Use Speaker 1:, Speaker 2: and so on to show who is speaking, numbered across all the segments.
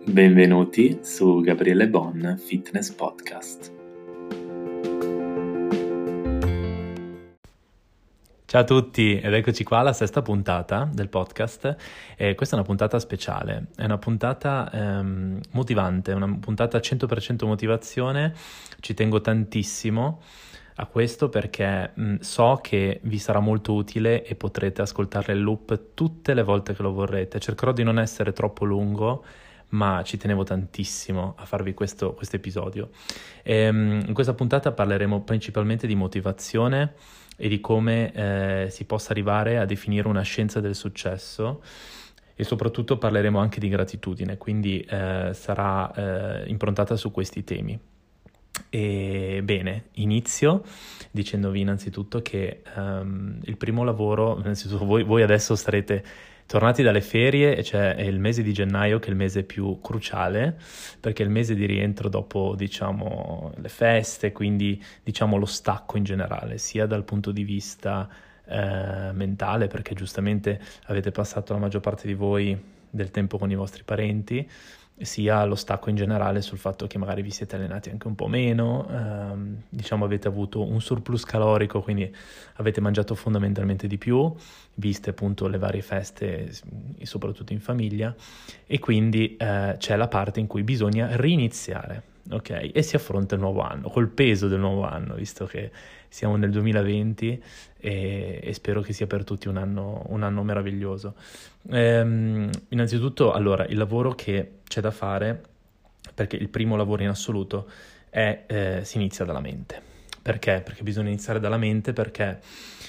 Speaker 1: Benvenuti su Gabriele Bon Fitness Podcast.
Speaker 2: Ciao a tutti ed eccoci qua alla sesta puntata del podcast. Questa è una puntata speciale, è una puntata motivante, una puntata 100% motivazione. Ci tengo tantissimo a questo perché so che vi sarà molto utile e potrete ascoltarle in loop tutte le volte che lo vorrete. Cercherò di non essere troppo lungo, ma ci tenevo tantissimo a farvi questo episodio. In questa puntata parleremo principalmente di motivazione e di come si possa arrivare a definire una scienza del successo, e soprattutto parleremo anche di gratitudine, quindi sarà improntata su questi temi. E bene, inizio dicendovi innanzitutto che il primo lavoro, innanzitutto voi adesso sarete tornati dalle ferie e c'è il mese di gennaio che è il mese più cruciale, perché è il mese di rientro dopo, diciamo, le feste, quindi diciamo lo stacco in generale, sia dal punto di vista mentale, perché giustamente avete passato la maggior parte di voi del tempo con i vostri parenti, sia lo stacco in generale sul fatto che magari vi siete allenati anche un po' meno, diciamo avete avuto un surplus calorico, quindi avete mangiato fondamentalmente di più, viste appunto le varie feste, soprattutto in famiglia, e quindi c'è la parte in cui bisogna riniziare, ok? E si affronta il nuovo anno, col peso del nuovo anno, visto che siamo nel 2020 e spero che sia per tutti un anno meraviglioso. Innanzitutto, allora, il lavoro che c'è da fare, perché il primo lavoro in assoluto si inizia dalla mente. Perché? Perché bisogna iniziare dalla mente, perché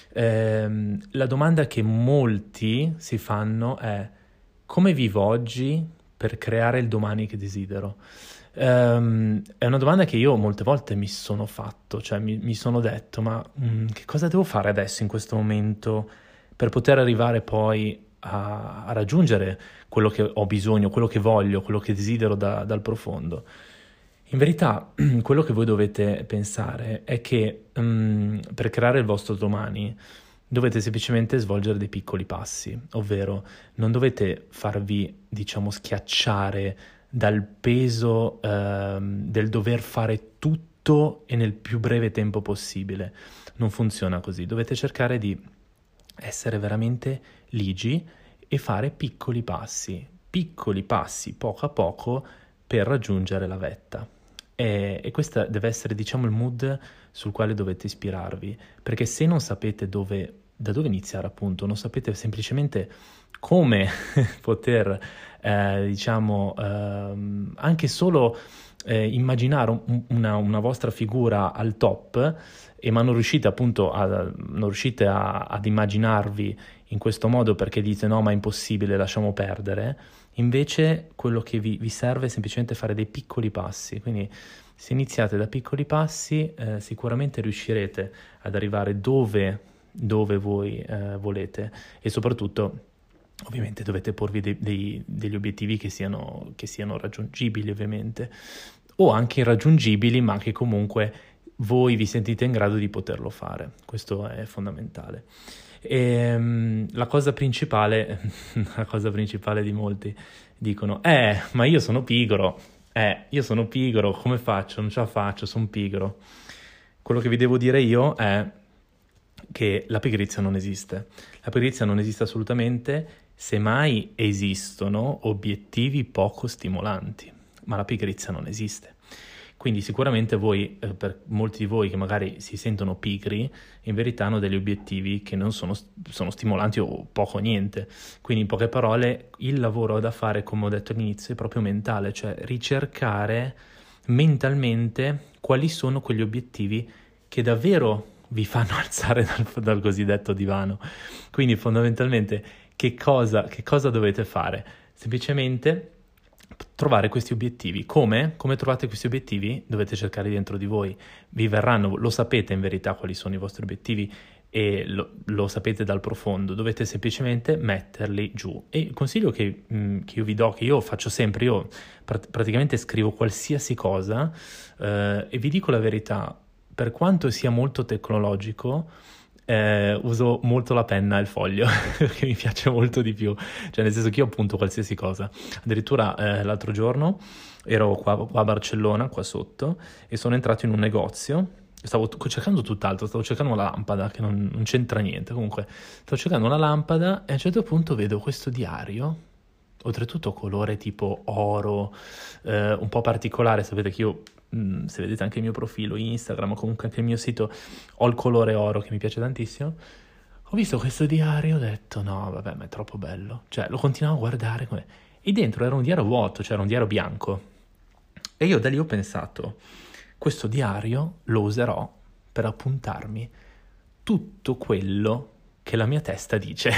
Speaker 2: la domanda che molti si fanno è: come vivo oggi per creare il domani che desidero? È una domanda che io molte volte mi sono fatto, cioè mi sono detto, ma che cosa devo fare adesso in questo momento per poter arrivare poi a raggiungere quello che ho bisogno, quello che voglio, quello che desidero dal profondo? In verità, quello che voi dovete pensare è che per creare il vostro domani dovete semplicemente svolgere dei piccoli passi, ovvero non dovete farvi, diciamo, schiacciare dal peso del dover fare tutto e nel più breve tempo possibile. Non funziona così, dovete cercare di essere veramente ligi e fare piccoli passi, poco a poco, per raggiungere la vetta. E questo deve essere, diciamo, il mood sul quale dovete ispirarvi, perché se non sapete da dove iniziare, appunto, non sapete semplicemente come poter, diciamo, anche solo immaginare una vostra figura al top, ma non riuscite appunto ad immaginarvi in questo modo perché dite no, ma è impossibile, lasciamo perdere. Invece quello che vi serve è semplicemente fare dei piccoli passi, quindi se iniziate da piccoli passi sicuramente riuscirete ad arrivare dove voi volete, e soprattutto ovviamente dovete porvi degli obiettivi che siano raggiungibili, ovviamente, o anche irraggiungibili, ma che comunque voi vi sentite in grado di poterlo fare. Questo è fondamentale. La cosa principale di molti dicono: ma io sono pigro, come faccio? Non ce la faccio, sono pigro. Quello che vi devo dire io è che la pigrizia non esiste. La pigrizia non esiste assolutamente, semmai esistono obiettivi poco stimolanti, ma la pigrizia non esiste. Quindi sicuramente voi, per molti di voi che magari si sentono pigri, in verità hanno degli obiettivi che non sono stimolanti o poco o niente. Quindi in poche parole il lavoro da fare, come ho detto all'inizio, è proprio mentale, cioè ricercare mentalmente quali sono quegli obiettivi che davvero vi fanno alzare dal cosiddetto divano. Quindi fondamentalmente che cosa dovete fare? Semplicemente trovare questi obiettivi. Come trovate questi obiettivi? Dovete cercare dentro di voi. Vi verranno, lo sapete in verità quali sono i vostri obiettivi e lo sapete dal profondo, dovete semplicemente metterli giù. E il consiglio che io vi do, che io faccio sempre, io praticamente scrivo qualsiasi cosa e vi dico la verità, per quanto sia molto tecnologico, uso molto la penna e il foglio, perché mi piace molto di più, cioè nel senso che io appunto qualsiasi cosa, addirittura l'altro giorno ero qua a Barcellona, qua sotto, e sono entrato in un negozio, stavo cercando tutt'altro, stavo cercando una lampada che non c'entra niente, comunque stavo cercando una lampada e a un certo punto vedo questo diario, oltretutto colore tipo oro, un po' particolare, sapete che io, se vedete anche il mio profilo Instagram o comunque anche il mio sito, ho il colore oro che mi piace tantissimo. Ho visto questo diario e ho detto no, vabbè, ma è troppo bello. Cioè, lo continuavo a guardare come... E dentro era un diario vuoto, cioè era un diario bianco. E io da lì ho pensato, questo diario lo userò per appuntarmi tutto quello che la mia testa dice.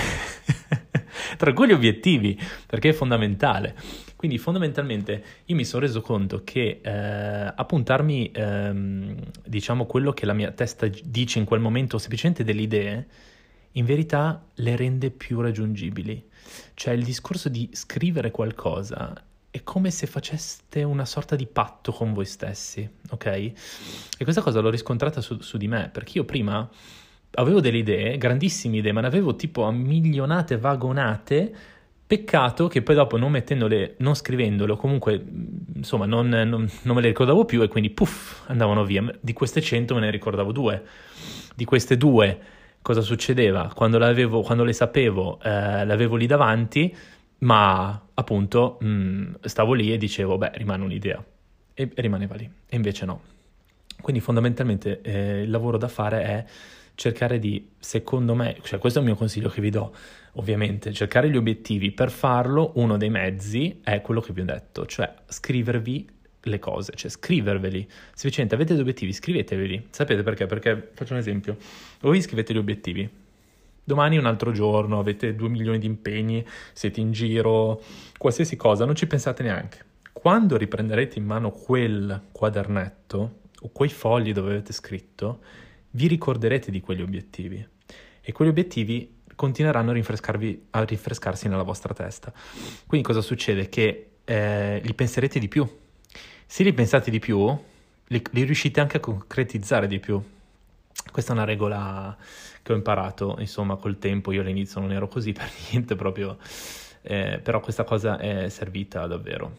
Speaker 2: Tra quegli obiettivi, perché è fondamentale. Quindi fondamentalmente io mi sono reso conto che appuntarmi, diciamo, quello che la mia testa dice in quel momento, semplicemente delle idee, in verità le rende più raggiungibili. Cioè il discorso di scrivere qualcosa è come se faceste una sorta di patto con voi stessi, ok? E questa cosa l'ho riscontrata su di me, perché io prima avevo delle idee, grandissime idee, ma ne avevo tipo a milionate vagonate. Peccato che poi dopo non mettendole, non scrivendole, o comunque, insomma, non me le ricordavo più e quindi puff, andavano via. Di queste 100 me ne ricordavo 2. Di queste 2, cosa succedeva? Quando le sapevo, le avevo lì davanti, ma appunto stavo lì e dicevo, beh, rimane un'idea. E rimaneva lì. E invece no. Quindi fondamentalmente il lavoro da fare è cercare di, secondo me, cioè questo è il mio consiglio che vi do, ovviamente, cercare gli obiettivi. Per farlo, uno dei mezzi è quello che vi ho detto, cioè scrivervi le cose, cioè scriverveli. Semplicemente avete degli obiettivi, scriveteveli. Sapete perché? Perché, faccio un esempio, voi scrivete gli obiettivi, domani è un altro giorno, avete 2 milioni di impegni, siete in giro, qualsiasi cosa, non ci pensate neanche. Quando riprenderete in mano quel quadernetto o quei fogli dove avete scritto, vi ricorderete di quegli obiettivi e quegli obiettivi continueranno a rinfrescarsi nella vostra testa. Quindi cosa succede? Che li penserete di più. Se li pensate di più, li riuscite anche a concretizzare di più. Questa è una regola che ho imparato, insomma, col tempo. Io all'inizio non ero così per niente proprio, però questa cosa è servita davvero.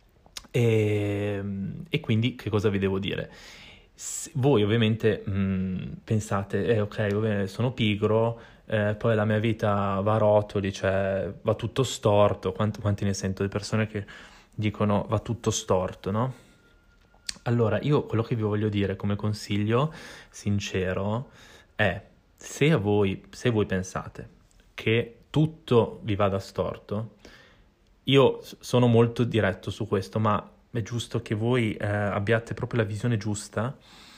Speaker 2: E quindi che cosa vi devo dire? Voi ovviamente pensate, ok, vabbè, sono pigro, poi la mia vita va a rotoli, cioè va tutto storto. Quanti ne sento di persone che dicono va tutto storto, no? Allora, io quello che vi voglio dire come consiglio sincero è, se voi pensate che tutto vi vada storto, io sono molto diretto su questo, ma è giusto che voi abbiate proprio la visione giusta.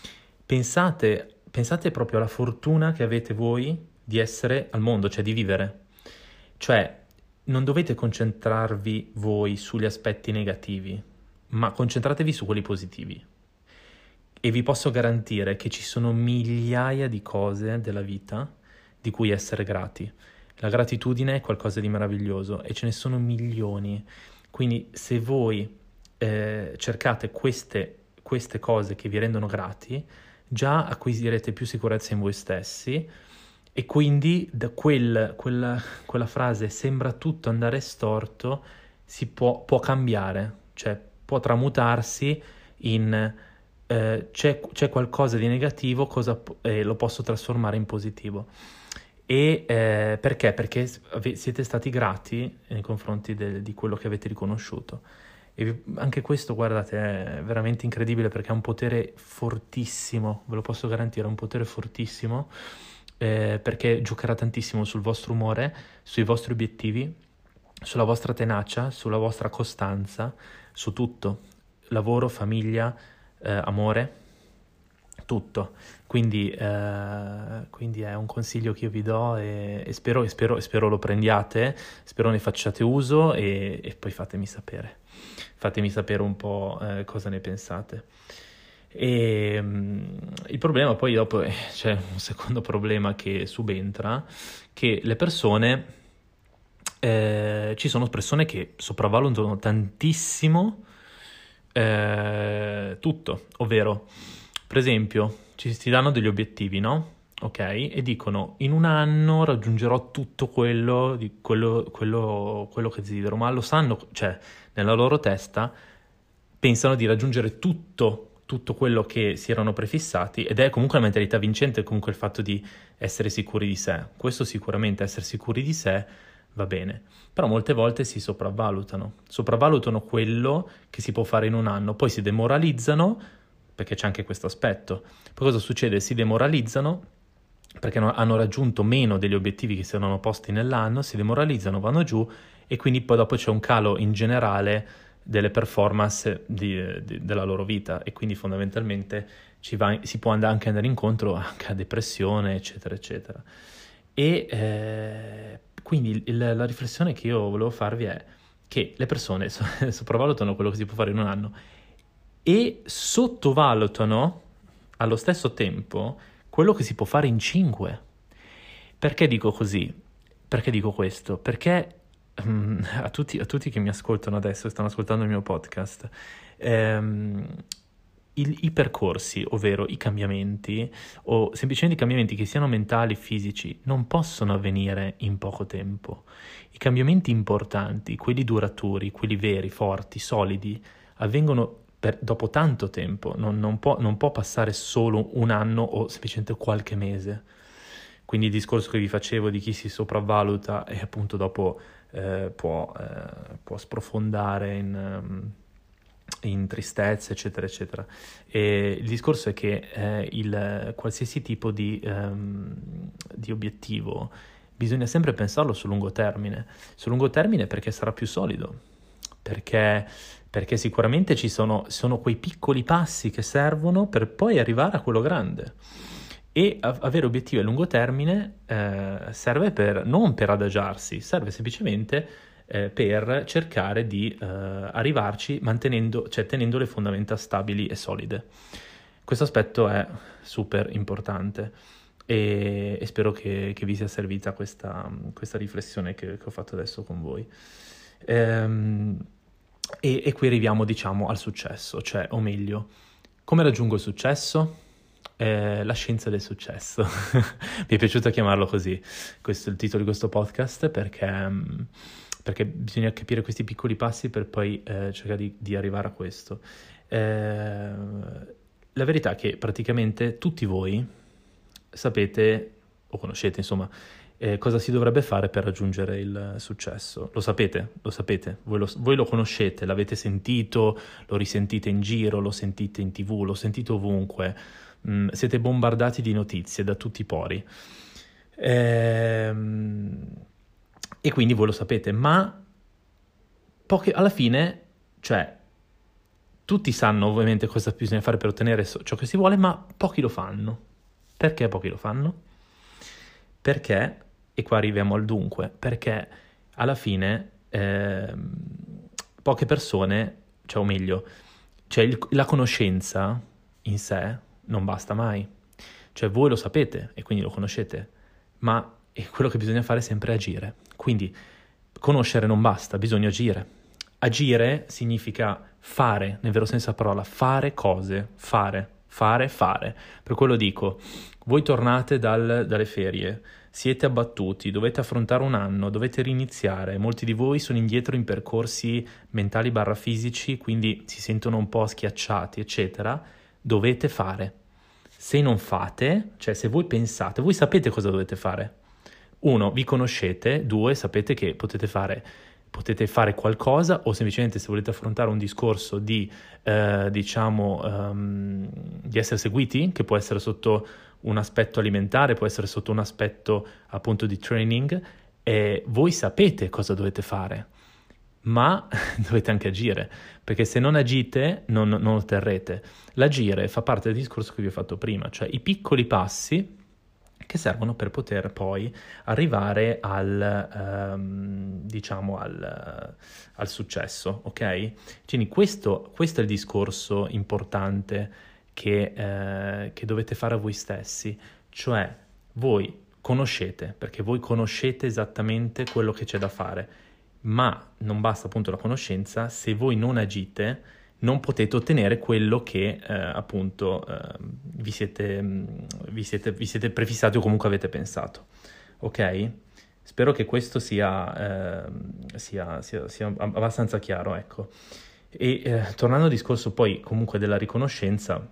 Speaker 2: Pensate proprio alla fortuna che avete voi di essere al mondo, cioè di vivere. Cioè, non dovete concentrarvi voi sugli aspetti negativi, ma concentratevi su quelli positivi. E vi posso garantire che ci sono migliaia di cose della vita di cui essere grati. La gratitudine è qualcosa di meraviglioso e ce ne sono milioni. Quindi se voi cercate queste cose che vi rendono grati, già acquisirete più sicurezza in voi stessi e quindi da quella frase sembra tutto andare storto si può cambiare, cioè può tramutarsi in c'è qualcosa di negativo, lo posso trasformare in positivo. E perché? Perché siete stati grati nei confronti di quello che avete riconosciuto. E anche questo, guardate, è veramente incredibile perché ha un potere fortissimo, ve lo posso garantire, è un potere fortissimo, perché giocherà tantissimo sul vostro umore, sui vostri obiettivi, sulla vostra tenacia, sulla vostra costanza, su tutto, lavoro, famiglia, amore, tutto. Quindi è un consiglio che io vi do e spero lo prendiate, spero ne facciate uso e poi fatemi sapere. Fatemi sapere un po' cosa ne pensate. E il problema poi dopo c'è un secondo problema che subentra, che le persone, ci sono persone che sopravvalutano tantissimo tutto, ovvero, per esempio, ci si danno degli obiettivi, no? ok? E dicono in un anno raggiungerò tutto quello che desidero, ma lo sanno, cioè nella loro testa pensano di raggiungere tutto quello che si erano prefissati, ed è comunque la mentalità vincente, comunque il fatto di essere sicuri di sé. Questo sicuramente, essere sicuri di sé va bene, però molte volte si sopravvalutano quello che si può fare in un anno, poi si demoralizzano, perché c'è anche questo aspetto. Poi cosa succede? Si demoralizzano perché hanno raggiunto meno degli obiettivi che si erano posti nell'anno, si demoralizzano, vanno giù, e quindi poi dopo c'è un calo in generale delle performance della loro vita, e quindi fondamentalmente si può anche andare incontro anche a depressione, eccetera, eccetera. E quindi la riflessione che io volevo farvi è che le persone sopravvalutano quello che si può fare in un anno e sottovalutano allo stesso tempo quello che si può fare in 5. Perché dico così? Perché dico questo? Perché a tutti che mi ascoltano adesso, stanno ascoltando il mio podcast, i percorsi, ovvero i cambiamenti, o semplicemente i cambiamenti che siano mentali, fisici, non possono avvenire in poco tempo. I cambiamenti importanti, quelli duraturi, quelli veri, forti, solidi, avvengono dopo tanto tempo, non può passare solo un anno o semplicemente qualche mese. Quindi il discorso che vi facevo di chi si sopravvaluta e appunto dopo può sprofondare in tristezza, eccetera, eccetera. E il discorso è che qualsiasi tipo di obiettivo bisogna sempre pensarlo sul lungo termine perché sarà più solido, perché sicuramente sono quei piccoli passi che servono per poi arrivare a quello grande. E avere obiettivi a lungo termine serve non per adagiarsi, serve semplicemente per cercare di arrivarci tenendo le fondamenta stabili e solide. Questo aspetto è super importante e spero che vi sia servita questa riflessione che ho fatto adesso con voi. E qui arriviamo, diciamo, al successo, cioè, o meglio, come raggiungo il successo? La scienza del successo. Mi è piaciuto chiamarlo così, questo è il titolo di questo podcast, perché bisogna capire questi piccoli passi per poi cercare di arrivare a questo. La verità è che praticamente tutti voi sapete, o conoscete insomma, cosa si dovrebbe fare per raggiungere il successo. Lo sapete, voi lo conoscete, l'avete sentito, lo risentite in giro, lo sentite in TV, lo sentite ovunque. Siete bombardati di notizie da tutti i pori, e quindi voi lo sapete, ma alla fine, cioè, tutti sanno ovviamente cosa bisogna fare per ottenere ciò che si vuole, ma pochi lo fanno. Perché pochi lo fanno? Perché, e qua arriviamo al dunque, perché alla fine poche persone, cioè, o meglio, cioè la conoscenza in sé non basta mai. Cioè voi lo sapete e quindi lo conoscete, ma quello che bisogna fare è sempre agire. Quindi conoscere non basta, bisogna agire. Agire significa fare, nel vero senso della parola, fare cose, fare. Per quello dico, voi tornate dalle ferie, siete abbattuti, dovete affrontare un anno, dovete riniziare, molti di voi sono indietro in percorsi mentali / fisici, quindi si sentono un po' schiacciati, eccetera. Dovete fare. Se non fate, cioè se voi pensate, voi sapete cosa dovete fare. 1, vi conoscete. 2, sapete che potete fare qualcosa, o semplicemente se volete affrontare un discorso di essere seguiti, che può essere sotto un aspetto alimentare, può essere sotto un aspetto appunto di training, voi sapete cosa dovete fare, ma dovete anche agire, perché se non agite non otterrete. L'agire fa parte del discorso che vi ho fatto prima, cioè i piccoli passi che servono per poter poi arrivare al successo, ok? Quindi questo è il discorso importante che dovete fare a voi stessi, cioè voi conoscete, perché voi conoscete esattamente quello che c'è da fare, ma non basta appunto la conoscenza se voi non agite non potete ottenere quello che appunto vi siete prefissati o comunque avete pensato. Ok? Spero che questo sia abbastanza chiaro, ecco. E tornando al discorso poi comunque della riconoscenza,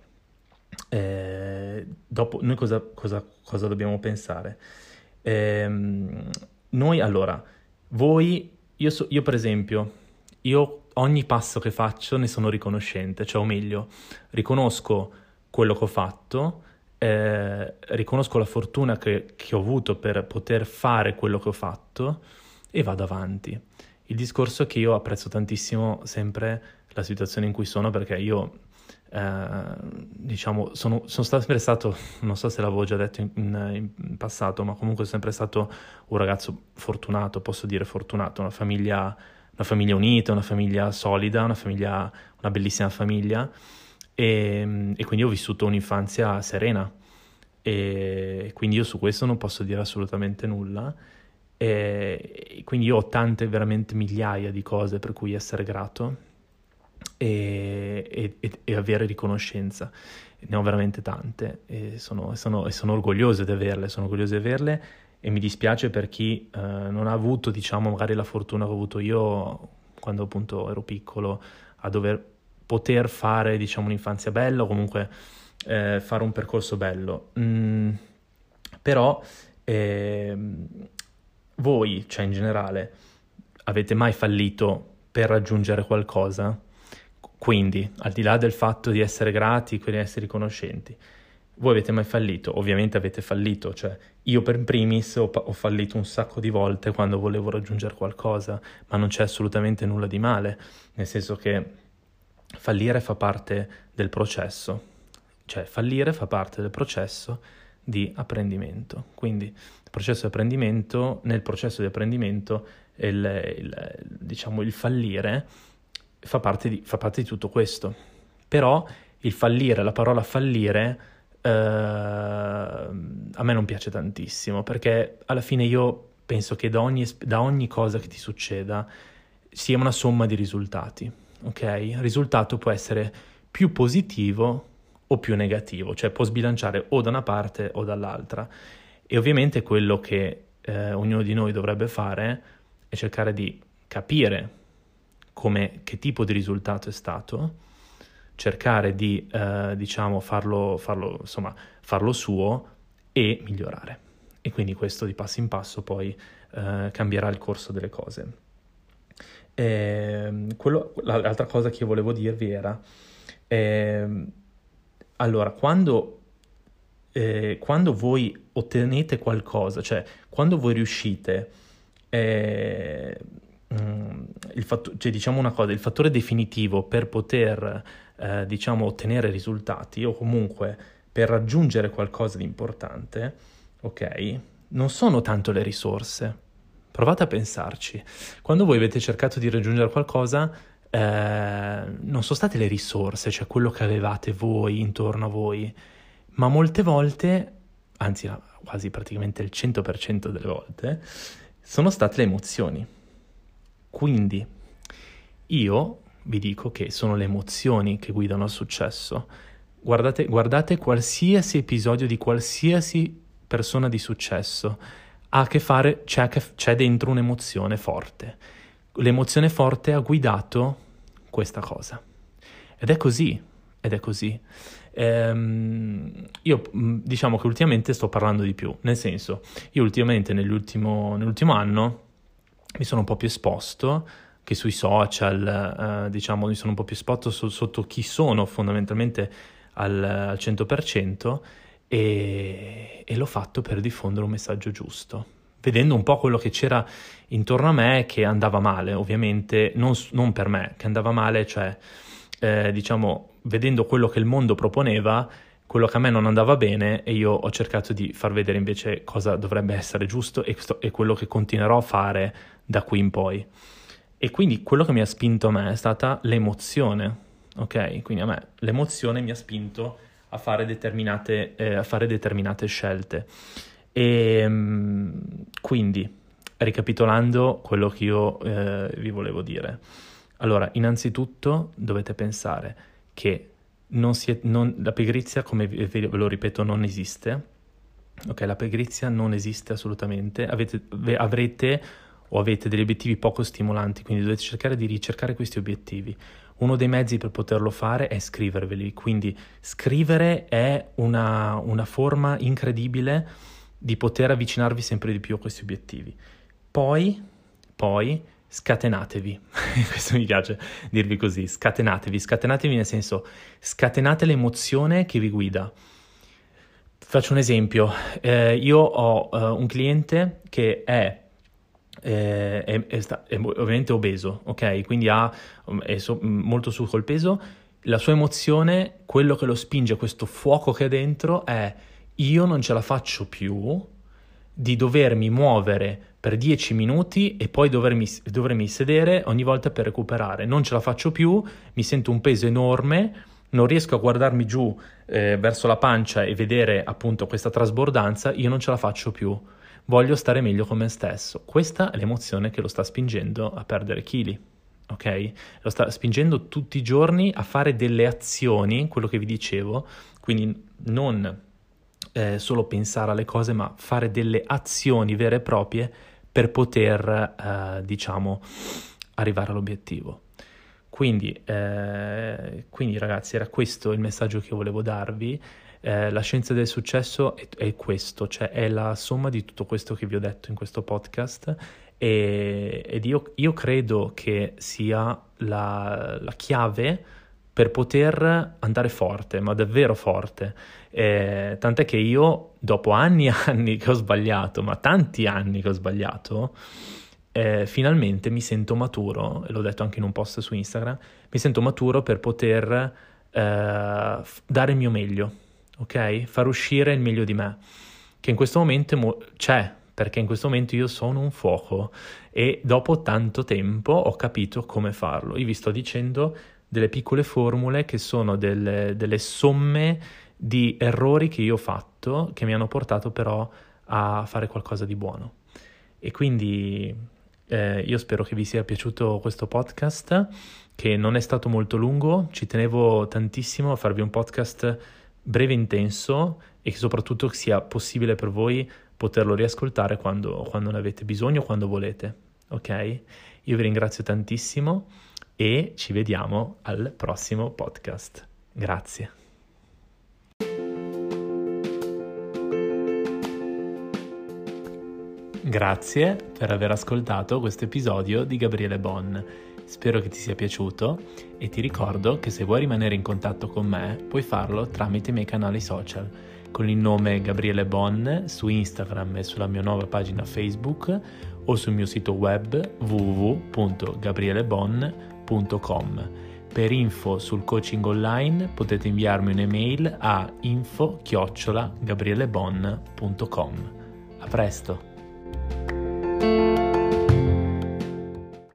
Speaker 2: dopo noi cosa dobbiamo pensare? Noi allora, io per esempio, io ogni passo che faccio ne sono riconoscente, cioè o meglio, riconosco quello che ho fatto, riconosco la fortuna che ho avuto per poter fare quello che ho fatto e vado avanti. Il discorso è che io apprezzo tantissimo sempre la situazione in cui sono, perché io diciamo sono sempre stato, non so se l'avevo già detto in passato, ma comunque sono sempre stato un ragazzo fortunato, posso dire fortunato, una famiglia unita, una famiglia solida, una bellissima famiglia, e quindi ho vissuto un'infanzia serena, e quindi io su questo non posso dire assolutamente nulla, e quindi io ho tante, veramente migliaia di cose per cui essere grato e avere riconoscenza. Ne ho veramente tante e sono orgoglioso di averle, e mi dispiace per chi non ha avuto, diciamo, magari la fortuna che ho avuto io quando appunto ero piccolo, a poter fare, diciamo, un'infanzia bella o comunque fare un percorso bello. Però voi, cioè in generale, avete mai fallito per raggiungere qualcosa? Quindi, al di là del fatto di essere grati, di essere riconoscenti, voi avete mai fallito? Ovviamente avete fallito, cioè io per primis ho fallito un sacco di volte quando volevo raggiungere qualcosa, ma non c'è assolutamente nulla di male, nel senso che fallire fa parte del processo, cioè fallire fa parte del processo di apprendimento. Quindi nel processo di apprendimento diciamo il fallire fa parte di tutto questo. Però il fallire, la parola fallire, a me non piace tantissimo, perché alla fine io penso che da ogni cosa che ti succeda sia una somma di risultati, ok? Il risultato può essere più positivo o più negativo, cioè può sbilanciare o da una parte o dall'altra, e ovviamente quello che ognuno di noi dovrebbe fare è cercare di capire che tipo di risultato è stato, cercare di diciamo farlo suo e migliorare, e quindi questo di passo in passo poi cambierà il corso delle cose. L'altra cosa che io volevo dirvi era allora quando voi ottenete qualcosa, cioè quando voi riuscite cioè diciamo una cosa, il fattore definitivo per poter diciamo ottenere risultati o comunque per raggiungere qualcosa di importante, ok? Non sono tanto le risorse. Provate a pensarci. Quando voi avete cercato di raggiungere qualcosa, non sono state le risorse, cioè quello che avevate voi intorno a voi, ma molte volte, anzi quasi praticamente il 100% delle volte, sono state le emozioni. Quindi io vi dico che sono le emozioni che guidano al successo. Guardate qualsiasi episodio di qualsiasi persona di successo, ha a che fare, c'è dentro un'emozione forte. L'emozione forte ha guidato questa cosa. Ed è così. Io diciamo che ultimamente sto parlando di più, nel senso, io ultimamente nell'ultimo anno mi sono un po' più esposto, che sui social, diciamo, mi sono un po' più esposto sotto chi sono fondamentalmente al 100%, e l'ho fatto per diffondere un messaggio giusto, vedendo un po' quello che c'era intorno a me che andava male, ovviamente, non per me, che andava male, cioè, diciamo, vedendo quello che il mondo proponeva, quello che a me non andava bene, e io ho cercato di far vedere invece cosa dovrebbe essere giusto e quello che continuerò a fare da qui in poi. E quindi quello che mi ha spinto a me è stata l'emozione, ok? Quindi a me l'emozione mi ha spinto a fare determinate scelte. E quindi, ricapitolando quello che io vi volevo dire. Allora, innanzitutto dovete pensare che la pigrizia, come ve lo ripeto, non esiste. Ok, la pigrizia non esiste assolutamente. Avete degli obiettivi poco stimolanti, quindi dovete cercare di ricercare questi obiettivi. Uno dei mezzi per poterlo fare è scriverveli, quindi scrivere è una forma incredibile di poter avvicinarvi sempre di più a questi obiettivi. Poi scatenatevi, questo mi piace dirvi così, scatenatevi nel senso, scatenate l'emozione che vi guida. Faccio un esempio, io ho un cliente che è ovviamente obeso, ok? Quindi è molto su col peso. La sua emozione, quello che lo spinge, questo fuoco che è dentro è: io non ce la faccio più di dovermi muovere per 10 minuti e poi dovermi sedere ogni volta per recuperare. Non ce la faccio più, mi sento un peso enorme, non riesco a guardarmi giù verso la pancia e vedere appunto questa trasbordanza, io non ce la faccio più. Voglio stare meglio con me stesso. Questa è l'emozione che lo sta spingendo a perdere chili, ok? Lo sta spingendo tutti i giorni a fare delle azioni, quello che vi dicevo, quindi non solo pensare alle cose, ma fare delle azioni vere e proprie per poter, arrivare all'obiettivo. Quindi ragazzi, era questo il messaggio che volevo darvi. La scienza del successo è questo, cioè è la somma di tutto questo che vi ho detto in questo podcast, ed io credo che sia la chiave per poter andare forte, ma davvero forte. Tant'è che io, dopo anni e anni che ho sbagliato, ma tanti anni che ho sbagliato, finalmente mi sento maturo, e l'ho detto anche in un post su Instagram, mi sento maturo per poter dare il mio meglio, ok? Far uscire il meglio di me, che in questo momento c'è, perché in questo momento io sono un fuoco e dopo tanto tempo ho capito come farlo. Io vi sto dicendo delle piccole formule che sono delle somme di errori che io ho fatto, che mi hanno portato però a fare qualcosa di buono. E quindi io spero che vi sia piaciuto questo podcast, che non è stato molto lungo. Ci tenevo tantissimo a farvi un podcast breve e intenso, e che soprattutto sia possibile per voi poterlo riascoltare quando ne avete bisogno, quando volete, ok? Io vi ringrazio tantissimo e ci vediamo al prossimo podcast. Grazie. Grazie per aver ascoltato questo episodio di Gabriele Bon. Spero che ti sia piaciuto e ti ricordo che se vuoi rimanere in contatto con me puoi farlo tramite i miei canali social con il nome Gabriele Bon su Instagram e sulla mia nuova pagina Facebook o sul mio sito web www.gabrielebon.com. Per info sul coaching online potete inviarmi un'email a info@gabrielebon.com. A presto!